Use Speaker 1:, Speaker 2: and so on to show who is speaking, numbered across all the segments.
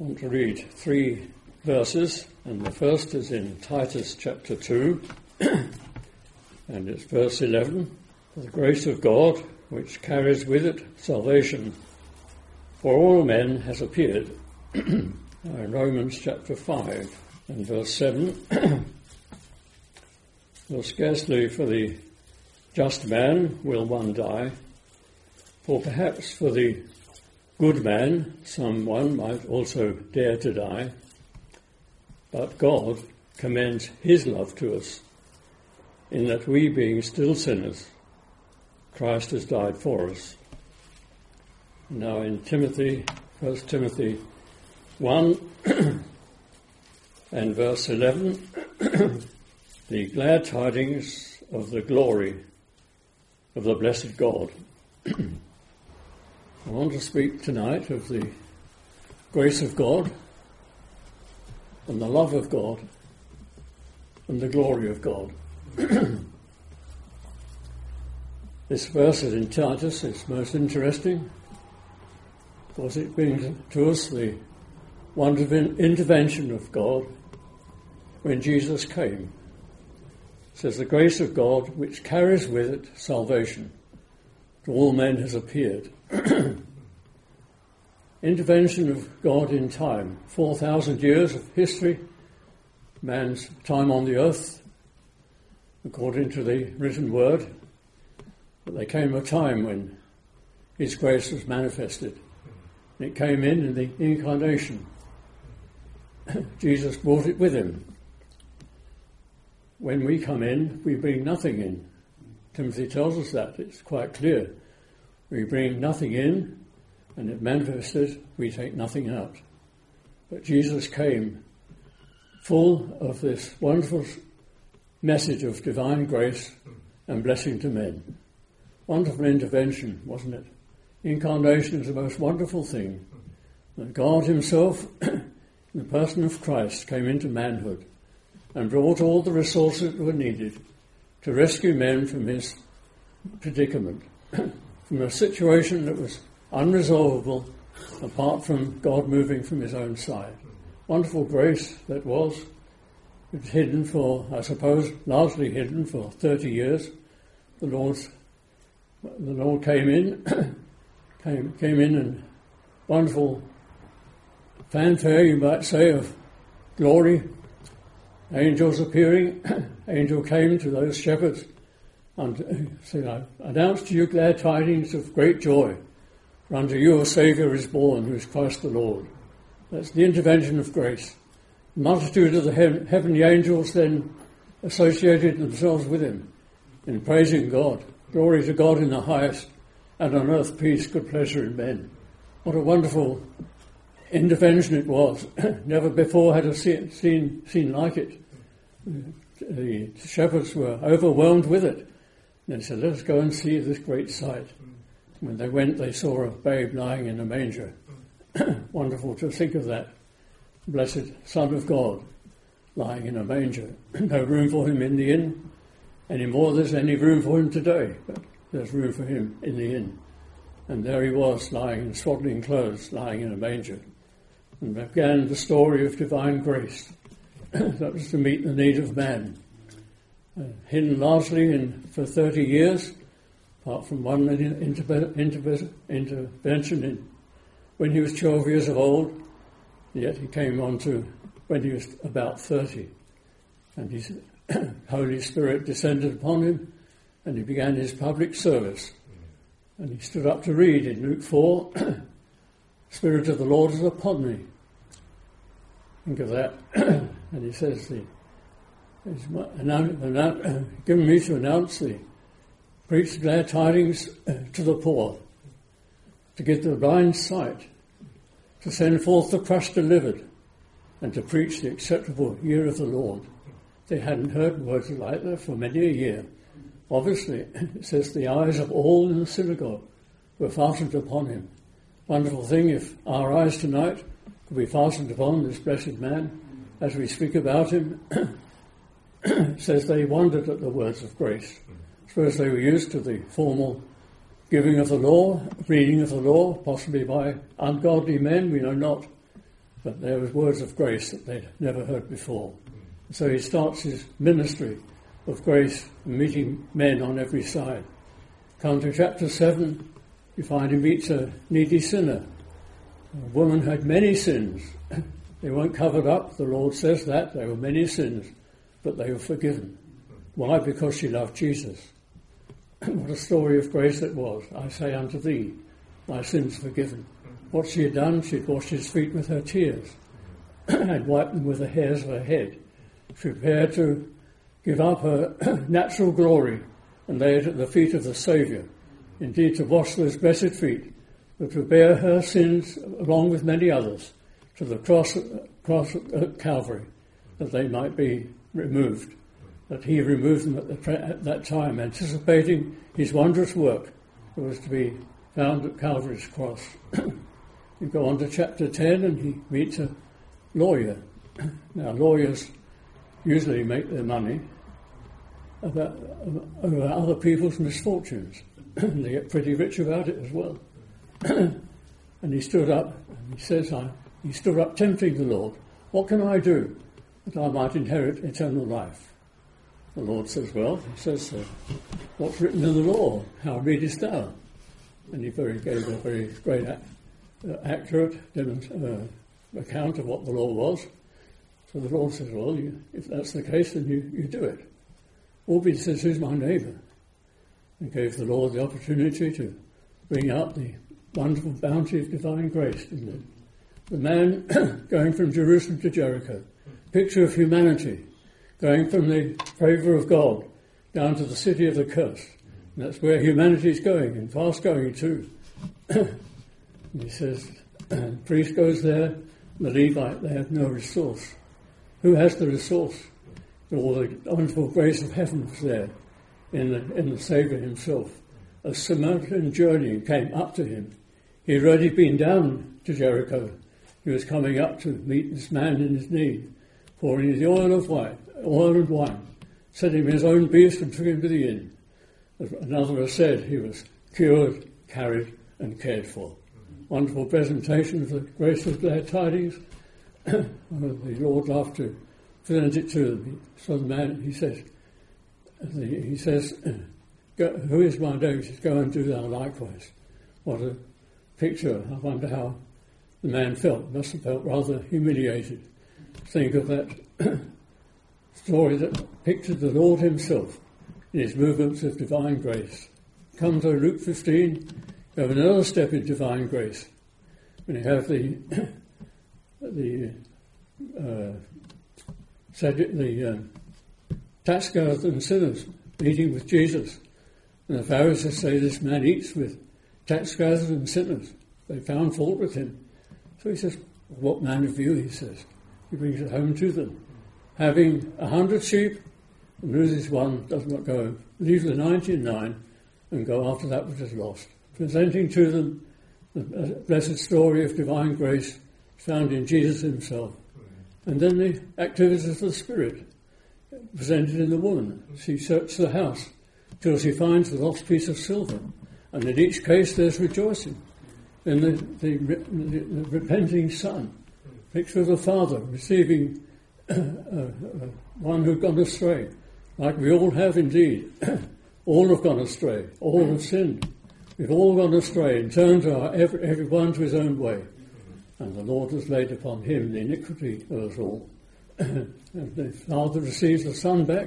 Speaker 1: I want to read 3 verses, and the first is in Titus chapter 2, and it's verse 11. For the grace of God, which carries with it salvation for all men, has appeared. In Romans chapter 5 and verse 7. For scarcely for the just man will one die, for perhaps for the good man someone might also dare to die. But God commends his love to us, in that we, being still sinners, Christ has died for us. Now in 1 Timothy 1 and verse 11, the glad tidings of the glory of the blessed God. I want to speak tonight of the grace of God and the love of God and the glory of God. This verse in Titus is most interesting because it brings to us the wonderful intervention of God when Jesus came. It says, the grace of God, which carries with it salvation to all men, has appeared. Intervention of God in time. 4,000 years of history, man's time on the earth, according to the written word. But there came a time when his grace was manifested. And it came in the incarnation. Jesus brought it with him. When we come in, we bring nothing in. Timothy tells us that. It's quite clear. We bring nothing in, and it manifested, we take nothing out. But Jesus came full of this wonderful message of divine grace and blessing to men. Wonderful intervention, wasn't it? Incarnation is the most wonderful thing. That God himself, in the person of Christ, came into manhood and brought all the resources that were needed to rescue men from his predicament, from a situation that was unresolvable apart from God moving from his own side. Wonderful grace that was. It was hidden for, I suppose, largely hidden for 30 years. The Lord came in, came in and wonderful fanfare, you might say, of glory. Angels appearing. Angel came to those shepherds and said, I announce to you glad tidings of great joy. For unto you a Saviour is born, who is Christ the Lord. That's the intervention of grace. The multitude of the heavenly angels then associated themselves with him in praising God. Glory to God in the highest, and on earth peace, good pleasure in men. What a wonderful intervention it was. Never before had I seen like it. The shepherds were overwhelmed with it. And they said, let us go and see this great sight. When they went, they saw a babe lying in a manger. Wonderful to think of that. Blessed Son of God lying in a manger. No room for him in the inn any more there's any room for him today, but there's room for him in the inn. And there he was, lying in swaddling clothes, lying in a manger. And began the story of divine grace. That was to meet the need of man. Hidden largely for 30 years, apart from one intervention when he was 12 years old, yet he came on to when he was about 30. And his Holy Spirit descended upon him, and he began his public service. And he stood up to read in Luke 4, Spirit of the Lord is upon me. Think of that. And he says, he's given me to preach glad tidings to the poor, to give the blind sight, to send forth the crushed delivered, and to preach the acceptable year of the Lord. They hadn't heard words like that for many a year. Obviously, it says the eyes of all in the synagogue were fastened upon him. Wonderful thing if our eyes tonight could be fastened upon this blessed man as we speak about him. It says they wondered at the words of grace. I suppose they were used to the formal giving of the law, reading of the law, possibly by ungodly men, we know not. but there was words of grace that they'd never heard before. So he starts his ministry of grace, meeting men on every side. Come to chapter 7, you find he meets a needy sinner. A woman had many sins. They weren't covered up, the Lord says that. There were many sins, but they were forgiven. Why? Because she loved Jesus. What a story of grace it was. I say unto thee, thy sins forgiven. What she had done, she'd washed his feet with her tears and wiped them with the hairs of her head. She prepared to give up her natural glory and lay it at the feet of the Saviour. Indeed, to wash those blessed feet, but to bear her sins along with many others to the cross at Calvary, that they might be removed. That he removed them at that time, anticipating his wondrous work that was to be found at Calvary's cross. You go on to chapter 10 and he meets a lawyer. Now, lawyers usually make their money over other people's misfortunes. They get pretty rich about it as well. And he stood up, and he says, he stood up tempting the Lord. What can I do that I might inherit eternal life? The Lord says, well, he says, what's written in the law? How readest thou? And he gave a very great, accurate account of what the law was. So the Lord says, well, if that's the case, then you do it. Orby says, who's my neighbour? And gave the Lord the opportunity to bring out the wonderful bounty of divine grace, didn't it? The man going from Jerusalem to Jericho, picture of humanity, going from the favour of God down to the city of the curse. And that's where humanity is going, and fast going too. He says, the priest goes there, the Levite, they have no resource. Who has the resource? All the wonderful grace of heaven was there in the Saviour himself. A Samaritan journey came up to him. He had already been down to Jericho. He was coming up to meet this man in his need, pouring the oil and wine, set him his own beast and took him to the inn. As another has said, he was cured, carried and cared for. Wonderful presentation of the grace of glad tidings. The Lord loved to present it to them. So the man, he says, who is my neighbour? He says, go and do thou likewise. What a picture. I wonder how the man felt. Must have felt rather humiliated. Think of that story that pictured the Lord himself in his movements of divine grace. Come to Luke 15, you have another step in divine grace. When you have the tax gatherers and sinners meeting with Jesus. And the Pharisees say this man eats with tax gatherers and sinners. They found fault with him. So he says, what man of you, he says. He brings it home to them. Having 100 sheep and loses one, does not go. Leave the 99 and go after that which is lost. Presenting to them the blessed story of divine grace found in Jesus himself. And then the activities of the Spirit presented in the woman. She searches the house till she finds the lost piece of silver. And in each case there's rejoicing. Then the repenting son, picture of the father receiving one who'd gone astray, like we all have indeed. All have gone astray. All have sinned. We've all gone astray and turned everyone to his own way. And the Lord has laid upon him the iniquity of us all. And the father receives the son back,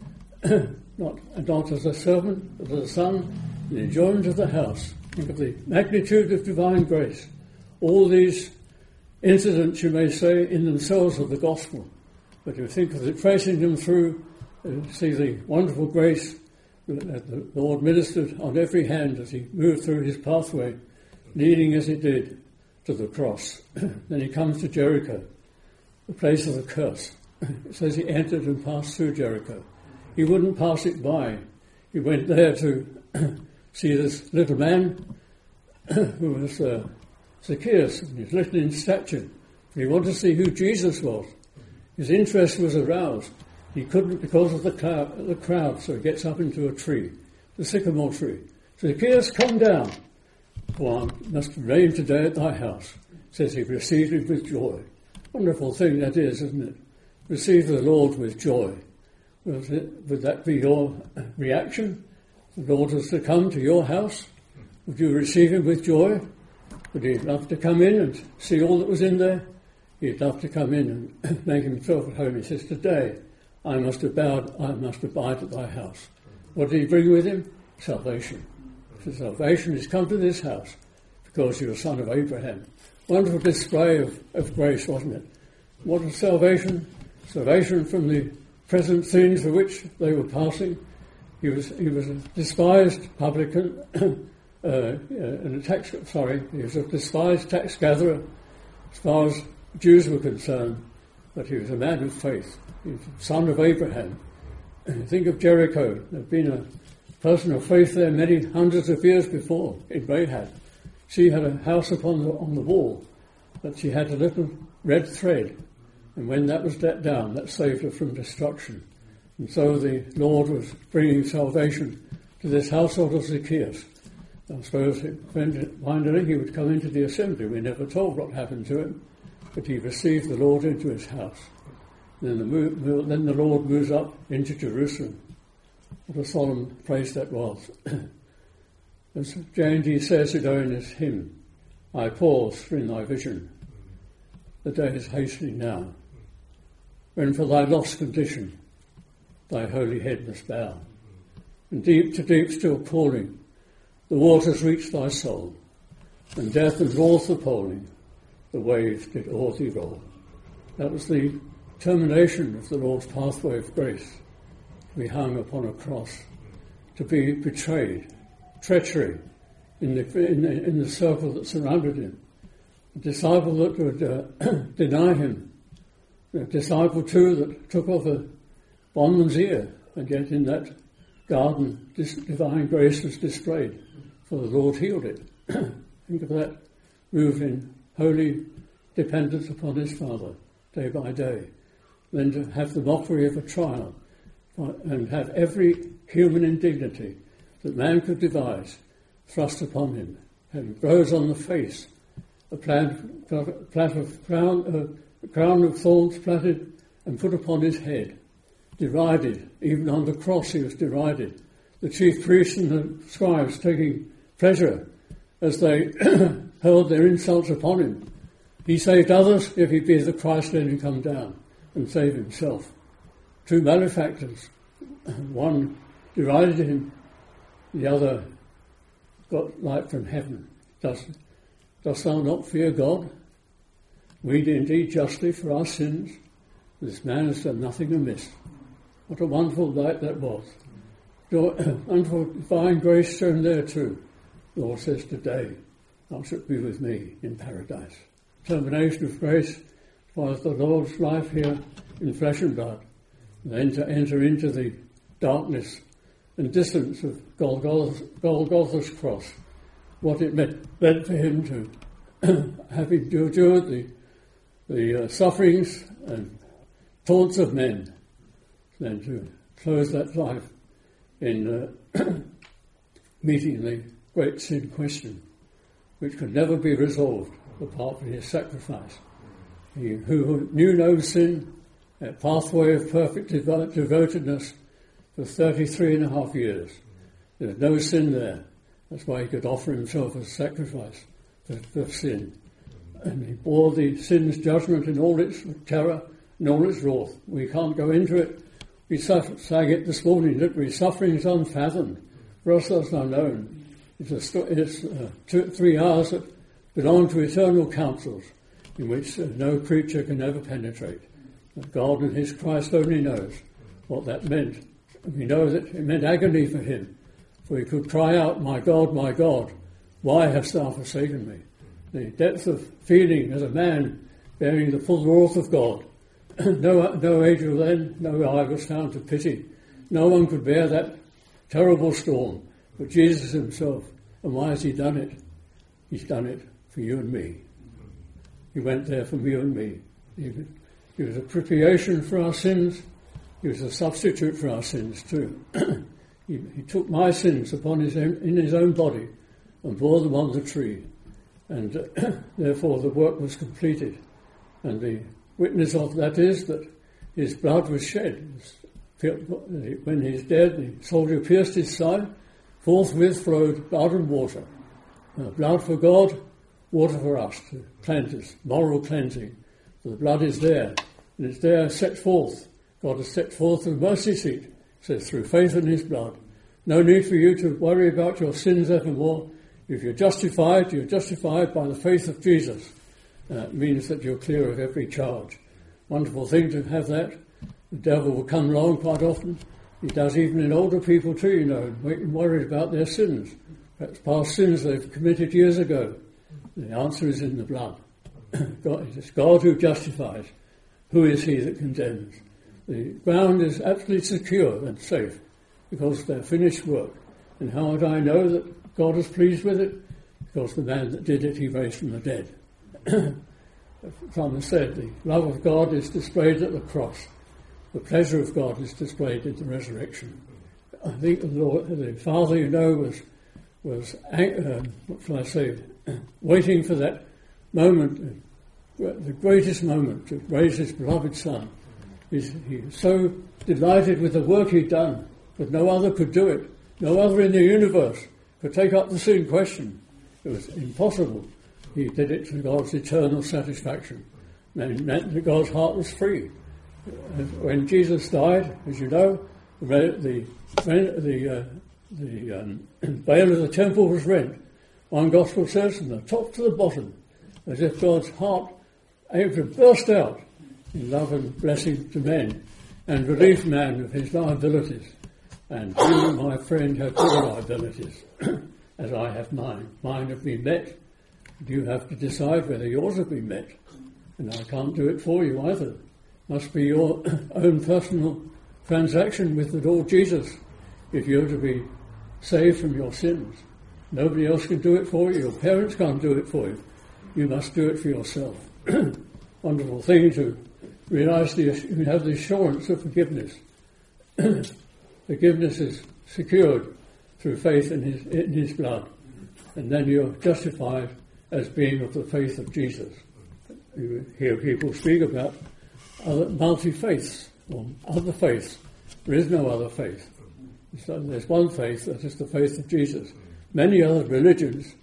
Speaker 1: not as a servant, but as a son, in the enjoyment of the house. Think of the magnitude of divine grace. All these incidents, you may say, in themselves are the gospel. But you think of it, tracing them through, see the wonderful grace that the Lord ministered on every hand as he moved through his pathway, leading as he did to the cross. Then he comes to Jericho, the place of the curse. It says he entered and passed through Jericho. He wouldn't pass it by. He went there to see this little man who was Zacchaeus, and he was little in stature. He wanted to see who Jesus was. His interest was aroused. He couldn't because of the crowd, so he gets up into a tree, the sycamore tree. Zacchaeus, come down, for I must reign today at thy house. Says he received him with joy. Wonderful thing that is, isn't it? Receive the Lord with joy. Would that be your reaction? The Lord was to come to your house. Would you receive him with joy? Would he love to come in and see all that was in there? He'd love to come in and make himself at home. He says, today I must abide at thy house. What did he bring with him? Salvation. So salvation has come to this house because you're a son of Abraham. Wonderful display of grace, wasn't it? What was salvation? Salvation from the present things for which they were passing. He was a despised publican, he was a despised tax gatherer as far as Jews were concerned, but he was a man of faith. He was a son of Abraham. Think of Jericho. There'd been a person of faith there many hundreds of years before in Rahab. She had a house on the wall, but she had a little red thread, and when that was let down, that saved her from destruction. And so the Lord was bringing salvation to this household of Zacchaeus. I suppose finally he would come into the assembly. We're never told what happened to him, but he received the Lord into his house. Then the Lord moves up into Jerusalem. What a solemn place that was. As J&D says it in his hymn, I pause in thy vision. The day is hastening now, when for thy lost condition thy holy head must bow. And deep to deep still calling, the waters reach thy soul, and death and wrath appalling, the waves did o'er thee roll. That was the termination of the Lord's pathway of grace, to be hung upon a cross, to be betrayed, treachery in the circle that surrounded him. A disciple that would deny him, a disciple too that took off a bondman's ear, and yet in that garden divine grace was displayed, for the Lord healed it. Think of that, moved in holy dependence upon his Father, day by day. Then to have the mockery of a trial, and have every human indignity that man could devise thrust upon him, and rose on the face, a crown of thorns platted and put upon his head, derided. Even on the cross he was derided. The chief priests and the scribes taking pleasure as they hurled their insults upon him. He saved others. If he be the Christ, let him come down and save himself. Two malefactors. One derided him, the other got light from heaven. Dost thou not fear God? We indeed justly for our sins. This man has done nothing amiss. What a wonderful light that was. Wonderful divine grace shown there too. The Lord says, today thou shalt be with me in paradise. Termination of grace was the Lord's life here in flesh and blood. Then to enter into the darkness and distance of Golgotha's cross. What it meant for him to have endured the sufferings and taunts of men, then to close that life in meeting the great sin question, which could never be resolved apart from his sacrifice. He who knew no sin, a pathway of perfect devotedness for 33 and a half years. There's no sin there. That's why he could offer himself as a sacrifice for sin. And he bore the sin's judgment in all its terror and all its wrath. We can't go into it. We sang it this morning, that we sufferings unfathomed, for us that's unknown. It's 3 hours that belong to eternal counsels, in which no creature can ever penetrate. But God and his Christ only knows what that meant. We know that it meant agony for him, for he could cry out, my God, why hast thou forsaken me? The depth of feeling as a man bearing the full wrath of God. No angel then, no eye was found to pity. No one could bear that terrible storm, but Jesus himself. And why has he done it? He's done it for you and me. He went there for you and me. He was a propitiation for our sins. He was a substitute for our sins too. He took my sins in his own body and bore them on the tree. And therefore the work was completed. And the witness of that is that his blood was shed. When he's dead, the soldier pierced his side, forthwith flowed blood and water. Blood for God, water for us, to cleanse us, moral cleansing. So the blood is there, and it's there set forth. God has set forth the mercy seat, says, through faith in his blood. No need for you to worry about your sins evermore. If you're justified by the faith of Jesus. It means that you're clear of every charge. Wonderful thing to have that. The devil will come along quite often. He does even in older people too, and make them worried about their sins. Perhaps past sins they've committed years ago. The answer is in the blood. It is God who justifies. Who is he that condemns? The ground is absolutely secure and safe because of their finished work. And how would I know that God is pleased with it? Because the man that did it, he raised from the dead. Thomas said, the love of God is displayed at the cross. The pleasure of God is displayed in the resurrection. I think the Father, was waiting for that moment, the greatest moment, to raise his beloved Son. He was so delighted with the work he'd done, but no other could do it. No other in the universe could take up the sin question. It was impossible. He did it to God's eternal satisfaction. And it meant that God's heart was free. When Jesus died, as you know, the veil of the temple was rent. One gospel says, from the top to the bottom, as if God's heart aimed to burst out in love and blessing to men, and relieve man of his liabilities. And you, my friend, have your liabilities, as I have mine. Mine have been met. You have to decide whether yours have been met. And I can't do it for you either. It must be your own personal transaction with the Lord Jesus if you're to be saved from your sins. Nobody else can do it for you. Your parents can't do it for you. You must do it for yourself. Wonderful thing to realize you have the assurance of forgiveness. Forgiveness is secured through faith in his blood. And then you're justified as being of the faith of Jesus. You hear people speak about other multi-faiths, or other faiths. There is no other faith. So there's one faith, that is the faith of Jesus. Many other religions,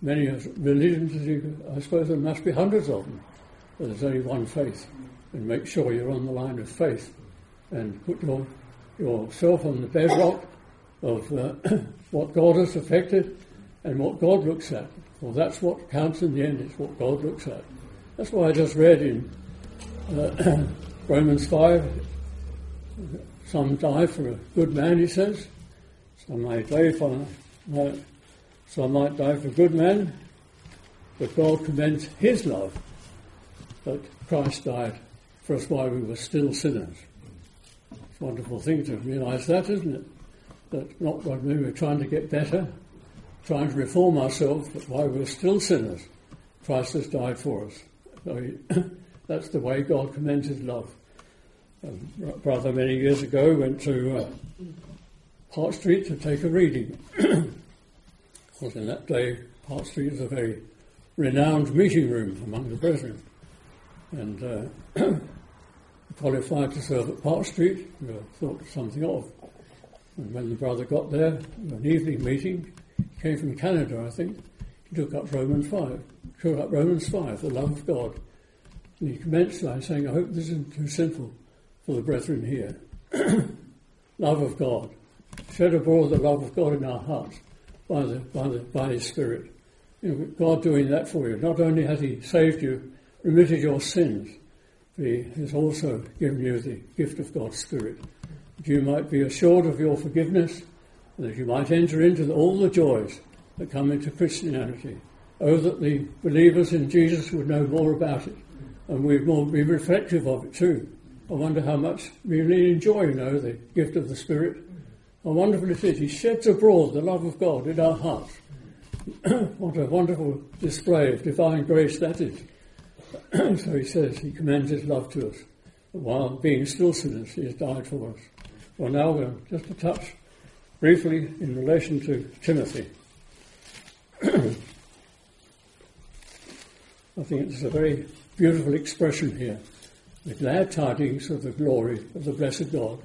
Speaker 1: I suppose there must be hundreds of them, but there's only one faith. And make sure you're on the line of faith and put yourself on the bedrock of what God has affected and what God looks at. Well, that's what counts in the end, it's what God looks at. That's why I just read in Romans 5, some die for a good man, he says. Some might die for a good man, but God commends his love that Christ died for us while we were still sinners. It's a wonderful thing to realise that, isn't it? That not when we were trying to get better, trying to reform ourselves, but while we were still sinners, Christ has died for us. So that's the way God commends his love. Brother many years ago went to Park Street to take a reading. Because in that day, Park Street was a very renowned meeting room among the brethren. And qualified to serve at Park Street, we thought something of. And when the brother got there, an evening meeting, he came from Canada, I think, he took up Romans 5, the love of God. And he commenced by saying, I hope this isn't too simple for the brethren here. Love of God. Shed abroad the love of God in our hearts by his Spirit. God doing that for you. Not only has he saved you, remitted your sins, but he has also given you the gift of God's Spirit. That you might be assured of your forgiveness, and that you might enter into all the joys that come into Christianity. Oh, that the believers in Jesus would know more about it, and we'd be reflective of it too. I wonder how much we really enjoy, the gift of the Spirit. How wonderful it is. He sheds abroad the love of God in our hearts. What a wonderful display of divine grace that is. So he says he commends his love to us. While being still sinners, he has died for us. Well, now we're just to touch briefly in relation to Timothy. I think it's a very beautiful expression here. the glad tidings of the glory of the blessed God.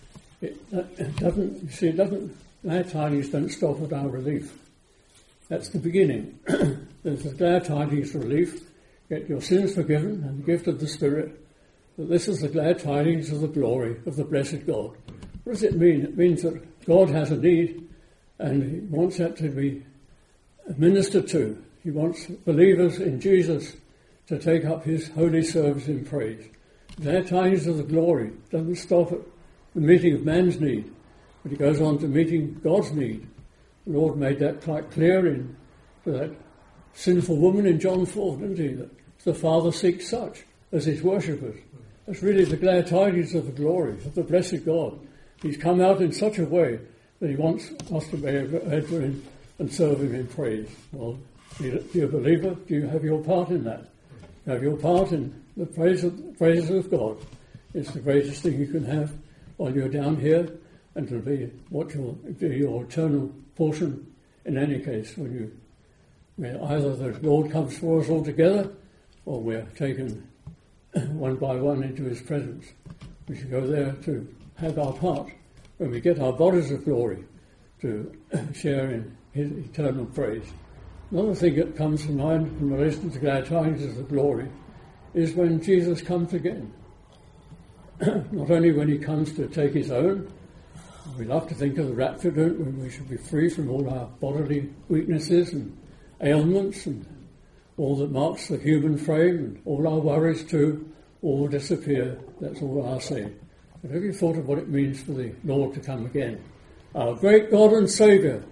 Speaker 1: Glad tidings don't stop at our relief. That's the beginning. There's the glad tidings of relief, get your sins forgiven and the gift of the Spirit. But this is the glad tidings of the glory of the blessed God. What does it mean? It means that God has a need and he wants that to be ministered to. He wants believers in Jesus to take up his holy service in praise. Glad tidings of the glory doesn't stop at the meeting of man's need, but it goes on to meeting God's need. The Lord made that quite clear in that sinful woman in John 4, didn't he? That the Father seeks such as his worshippers. That's really the glad tidings of the glory of the blessed God. He's come out in such a way that he wants us to be able to enter in and serve him in praise. Well, dear believer, do you have your part in that? You have your part in the praises of God. It's the greatest thing you can have while you're down here, and to be what will be your eternal portion in any case when either the Lord comes for us altogether or we're taken one by one into his presence. We should go there to have our part when we get our bodies of glory to share in his eternal praise. Another thing that comes to mind in relation to glad tidings of the glory is when Jesus comes again. Not only when he comes to take his own, we love to think of the rapture, don't we, when we should be free from all our bodily weaknesses and ailments and all that marks the human frame, and all our worries too, all will disappear. That's all I'll say. But have you thought of what it means for the Lord to come again? Our great God and Saviour,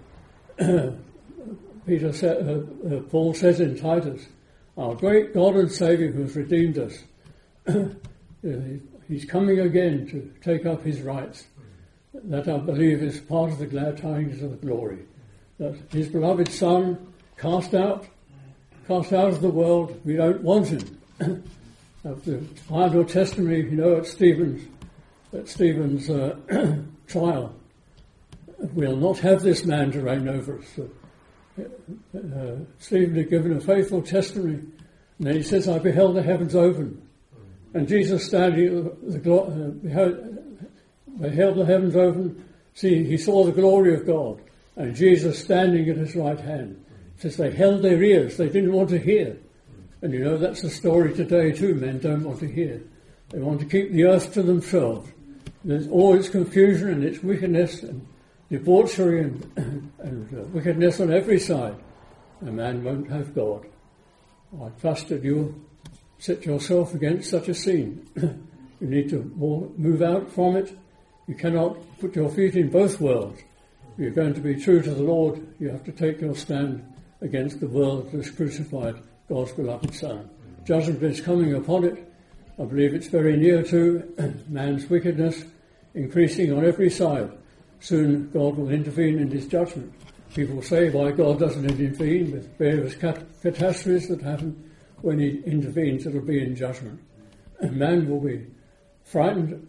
Speaker 1: Paul says in Titus, our great God and Saviour who has redeemed us, he's coming again to take up his rights. That I believe is part of the glad tidings of the glory. That his beloved Son cast out of the world, we don't want him. Of the final testimony, at Stephen's trial, we'll not have this man to reign over us. Stephen had given a faithful testimony, and then he says, I beheld the heavens open. And Jesus standing, beheld the heavens open. See, he saw the glory of God, and Jesus standing at his right hand. It says they held their ears, they didn't want to hear. And that's the story today too. Men don't want to hear. They want to keep the earth to themselves. There's all its confusion and its wickedness and debauchery and wickedness on every side. A man won't have God. I trust that you'll set yourself against such a scene. You need to move out from it. You cannot put your feet in both worlds. If you're going to be true to the Lord, you have to take your stand against the world that has crucified God's beloved Son. Judgment is coming upon it. I believe it's very near to man's wickedness increasing on every side. Soon God will intervene in his judgment. People say why God doesn't intervene with various catastrophes that happen. When he intervenes, it'll be in judgment. And man will be frightened,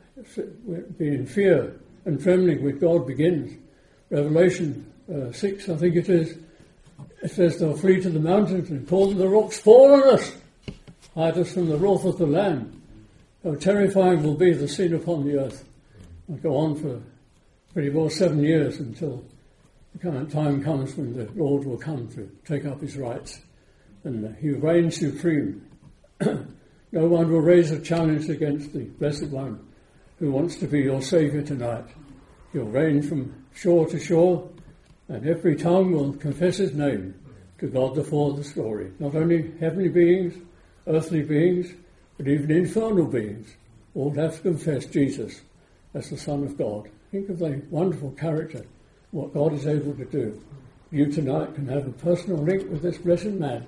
Speaker 1: be in fear and trembling when God begins. Revelation 6, I think it is, it says they'll flee to the mountains and call them the rocks, fall on us, hide us from the wrath of the Lamb. How terrifying will be the scene upon the earth. It'll go on for pretty well 7 years until the kind of time comes when the Lord will come to take up his rights. And he reigns supreme. No one will raise a challenge against the Blessed One who wants to be your Saviour tonight. He'll reign from shore to shore, and every tongue will confess his name to God the Father's glory. Not only heavenly beings, earthly beings, but even infernal beings all have to confess Jesus as the Son of God. Think of the wonderful character, what God is able to do. You tonight can have a personal link with this blessed man.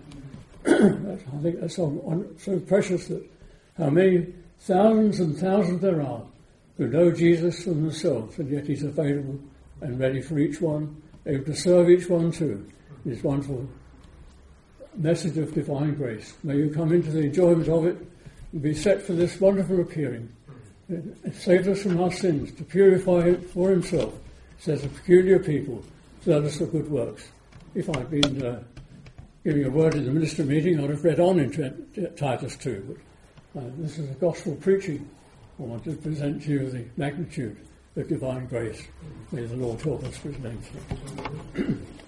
Speaker 1: I think that's so precious that how many thousands and thousands there are who know Jesus for themselves, and yet he's available and ready for each one, able to serve each one too. This wonderful message of divine grace. May you come into the enjoyment of it and be set for this wonderful appearing. It saved us from our sins to purify it for himself. It says a peculiar people, zealous for good works. If I'd been giving a word in the minister meeting, I'd have read on into Titus 2.
Speaker 2: This is a gospel preaching. I want to present to you the magnitude of divine grace. May the Lord help us for his name's sake.